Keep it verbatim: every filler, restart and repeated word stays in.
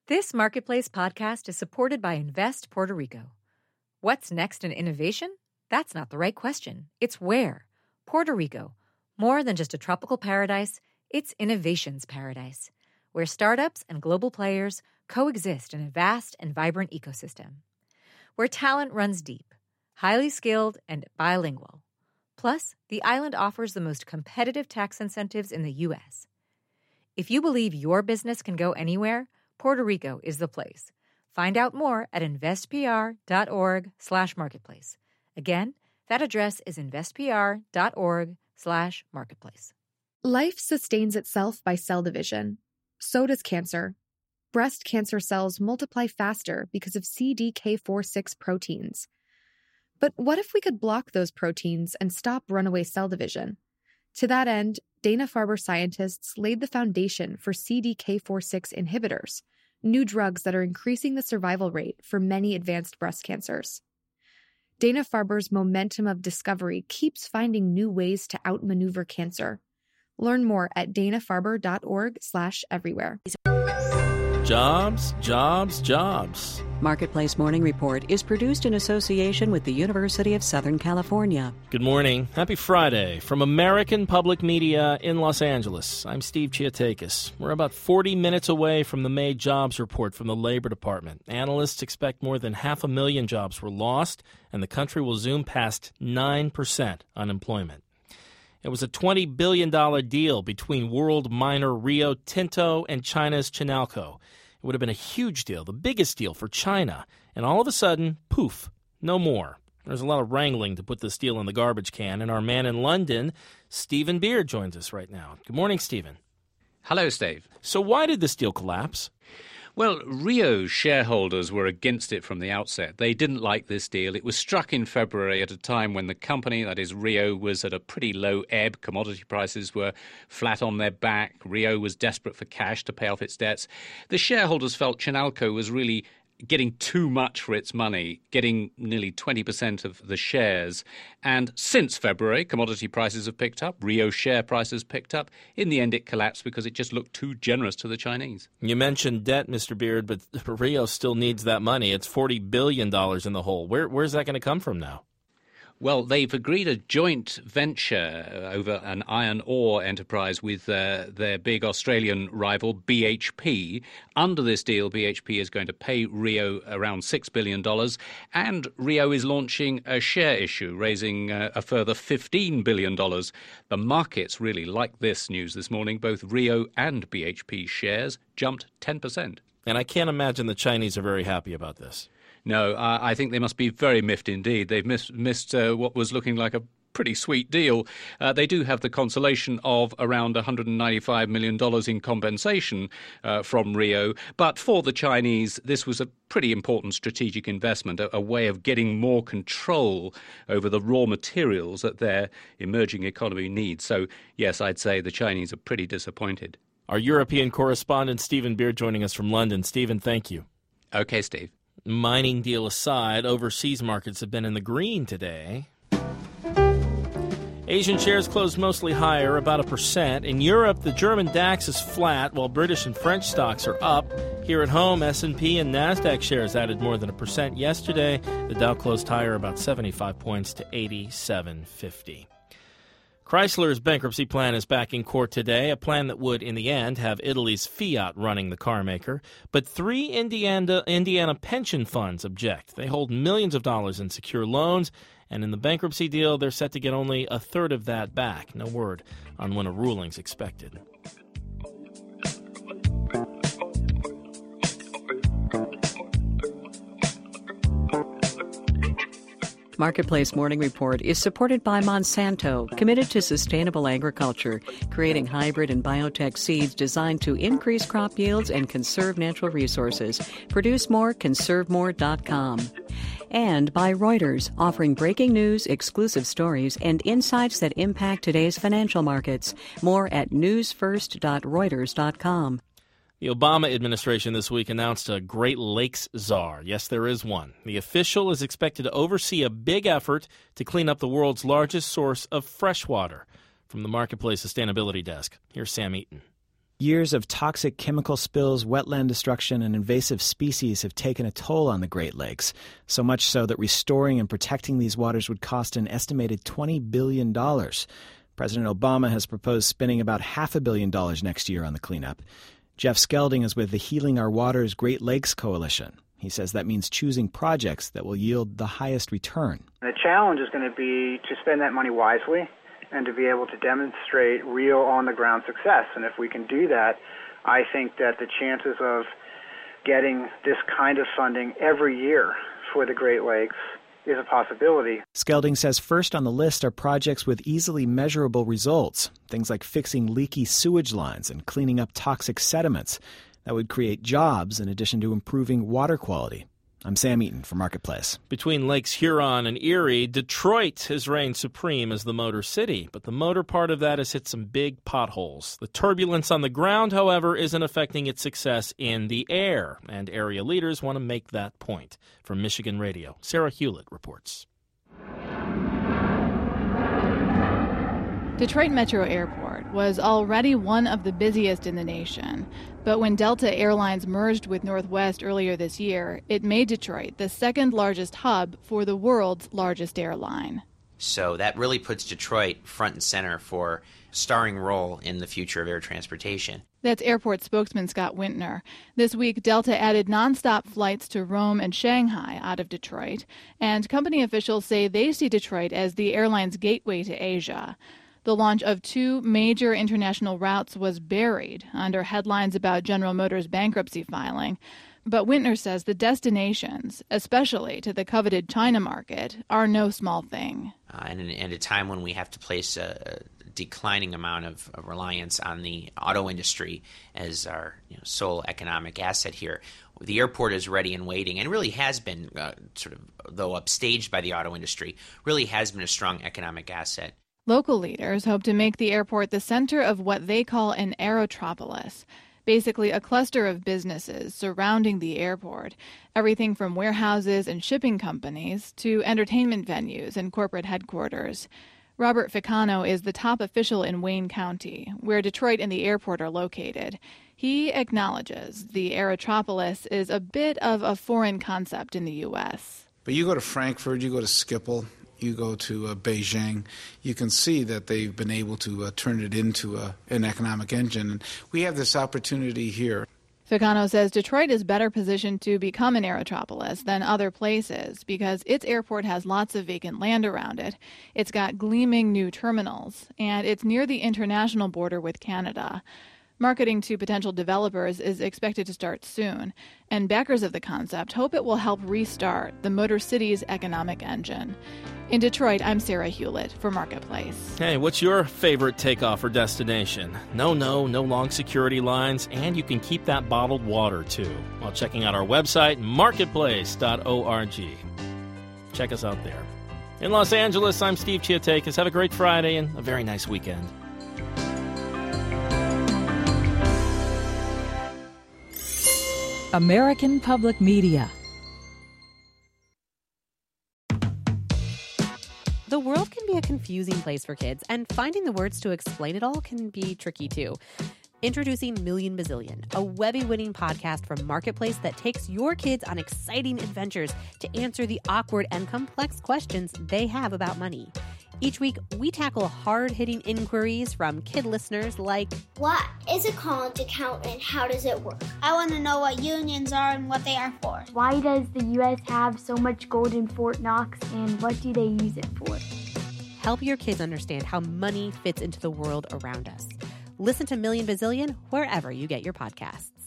This Marketplace podcast is supported by Invest Puerto Rico. What's next in innovation? That's not the right question. It's where. Puerto Rico. More than just a tropical paradise, it's innovation's paradise, where startups and global players coexist in a vast and vibrant ecosystem. Where talent runs deep, highly skilled, and bilingual. Plus, the island offers the most competitive tax incentives in the U S. If you believe your business can go anywhere, Puerto Rico is the place. Find out more at investpr.org slash marketplace. Again, that address is investpr.org slash marketplace. Life sustains itself by cell division. So does cancer. Breast cancer cells multiply faster because of C D K four six proteins. But what if we could block those proteins and stop runaway cell division? To that end, Dana-Farber scientists laid the foundation for C D K four six inhibitors, new drugs that are increasing the survival rate for many advanced breast cancers. Dana-Farber's momentum of discovery keeps finding new ways to outmaneuver cancer. Learn more at danafarber.org slash everywhere. Jobs, jobs, jobs. Marketplace Morning Report is produced in association with the University of Southern California. Good morning. Happy Friday. From American Public Media in Los Angeles, I'm Steve Chiatakis. We're about forty minutes away from the May jobs report from the Labor Department. Analysts expect more than half a million jobs were lost, and the country will zoom past nine percent unemployment. It was a twenty billion dollars deal between world miner Rio Tinto and China's Chinalco. It would have been a huge deal, the biggest deal for China. And all of a sudden, poof, no more. There's a lot of wrangling to put this deal in the garbage can, and our man in London, Stephen Beard, joins us right now. Good morning, Stephen. Hello, Steve. So why did this deal collapse? Well, Rio shareholders were against it from the outset. They didn't like this deal. It was struck in February at a time when the company, that is Rio, was at a pretty low ebb. Commodity prices were flat on their back. Rio was desperate for cash to pay off its debts. The shareholders felt Chinalco was really getting too much for its money, getting nearly twenty percent of the shares. And since February, commodity prices have picked up. Rio share prices picked up. In the end, it collapsed because it just looked too generous to the Chinese. You mentioned debt, Mister Beard, but Rio still needs that money. It's forty billion dollars in the hole. Where, where's that going to come from now? Well, they've agreed a joint venture over an iron ore enterprise with uh, their big Australian rival, B H P. Under this deal, B H P is going to pay Rio around six billion dollars, and Rio is launching a share issue, raising uh, a further fifteen billion dollars. The markets really like this news this morning. Both Rio and B H P shares jumped ten percent. And I can't imagine the Chinese are very happy about this. No, uh, I think they must be very miffed indeed. They've miss, missed uh, what was looking like a pretty sweet deal. Uh, they do have the consolation of around one hundred ninety-five million dollars in compensation uh, from Rio. But for the Chinese, this was a pretty important strategic investment, a, a way of getting more control over the raw materials that their emerging economy needs. So, yes, I'd say the Chinese are pretty disappointed. Our European correspondent, Stephen Beard, joining us from London. Stephen, thank you. Okay, Steve. Mining deal aside, overseas markets have been in the green today. Asian shares closed mostly higher, about a percent. In Europe, the German DAX is flat, while British and French stocks are up. Here at home, S and P and NASDAQ shares added more than a percent yesterday. The Dow closed higher about seventy-five points to eighty-seven fifty. Chrysler's bankruptcy plan is back in court today, a plan that would, in the end, have Italy's Fiat running the car maker. But three Indiana, Indiana pension funds object. They hold millions of dollars in secure loans, and in the bankruptcy deal, they're set to get only a third of that back. No word on when a ruling's expected. Marketplace Morning Report is supported by Monsanto, committed to sustainable agriculture, creating hybrid and biotech seeds designed to increase crop yields and conserve natural resources. Produce more, conserve more dot com. And by Reuters, offering breaking news, exclusive stories, and insights that impact today's financial markets. More at news first dot reuters dot com. The Obama administration this week announced a Great Lakes czar. Yes, there is one. The official is expected to oversee a big effort to clean up the world's largest source of fresh water. From the Marketplace Sustainability Desk, here's Sam Eaton. Years of toxic chemical spills, wetland destruction, and invasive species have taken a toll on the Great Lakes, so much so that restoring and protecting these waters would cost an estimated twenty billion dollars. President Obama has proposed spending about half a billion dollars next year on the cleanup. Jeff Skelding is with the Healing Our Waters Great Lakes Coalition. He says that means choosing projects that will yield the highest return. The challenge is going to be to spend that money wisely and to be able to demonstrate real on-the-ground success. And if we can do that, I think that the chances of getting this kind of funding every year for the Great Lakes is a possibility. Skelding says first on the list are projects with easily measurable results, things like fixing leaky sewage lines and cleaning up toxic sediments. That would create jobs in addition to improving water quality. I'm Sam Eaton for Marketplace. Between Lakes Huron and Erie, Detroit has reigned supreme as the Motor City, but the motor part of that has hit some big potholes. The turbulence on the ground, however, isn't affecting its success in the air, and area leaders want to make that point. From Michigan Radio, Sarah Hewlett reports. Detroit Metro Airport was already one of the busiest in the nation, but when Delta Airlines merged with Northwest earlier this year, it made Detroit the second largest hub for the world's largest airline. So that really puts Detroit front and center for a starring role in the future of air transportation. That's airport spokesman Scott Wintner. This week, Delta added nonstop flights to Rome and Shanghai out of Detroit, and company officials say they see Detroit as the airline's gateway to Asia. The launch of two major international routes was buried under headlines about General Motors' bankruptcy filing. But Wintner says the destinations, especially to the coveted China market, are no small thing. Uh, and at a time when we have to place a declining amount of, of reliance on the auto industry as our you know, sole economic asset here, the airport is ready and waiting, and really has been, uh, sort of, though upstaged by the auto industry, really has been a strong economic asset. Local leaders hope to make the airport the center of what they call an aerotropolis, basically a cluster of businesses surrounding the airport, everything from warehouses and shipping companies to entertainment venues and corporate headquarters. Robert Ficano is the top official in Wayne County, where Detroit and the airport are located. He acknowledges the aerotropolis is a bit of a foreign concept in the U S. But you go to Frankfurt, you go to Schiphol, you go to uh, Beijing, you can see that they've been able to uh, turn it into a, an economic engine. And we have this opportunity here. Ficano says Detroit is better positioned to become an aerotropolis than other places because its airport has lots of vacant land around it. It's got gleaming new terminals, and it's near the international border with Canada. Marketing to potential developers is expected to start soon, and backers of the concept hope it will help restart the Motor City's economic engine. In Detroit, I'm Sarah Hewlett for Marketplace. Hey, what's your favorite takeoff or destination? No, no, no long security lines, and you can keep that bottled water, too, while checking out our website, marketplace dot org. Check us out there. In Los Angeles, I'm Steve Chiatakis. Have a great Friday and a very nice weekend. American Public Media. The world can be a confusing place for kids, and finding the words to explain it all can be tricky too. Introducing Million Bazillion, a Webby-winning podcast from Marketplace that takes your kids on exciting adventures to answer the awkward and complex questions they have about money. Each week, we tackle hard-hitting inquiries from kid listeners like, what is a college account and how does it work? I want to know what unions are and what they are for. Why does the U S have so much gold in Fort Knox and what do they use it for? Help your kids understand how money fits into the world around us. Listen to Million Bazillion wherever you get your podcasts.